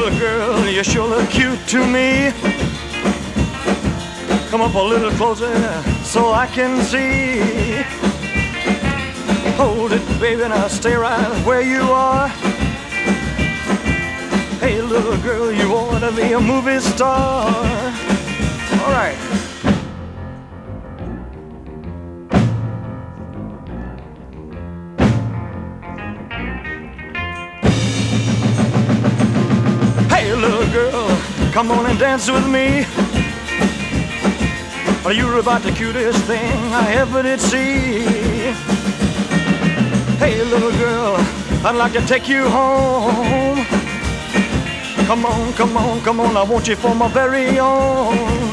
little girl, you sure look cute to me. Come up a little closer so I can see. Hold it, baby, now stay right where you are. Hey, little girl, you ought to be a movie star. All right. Hey, little girl, come on and dance with me. You're about the cutest thing I ever did see. Hey, little girl, I'd like to take you home. Come on, come on, come on, I want you for my very own.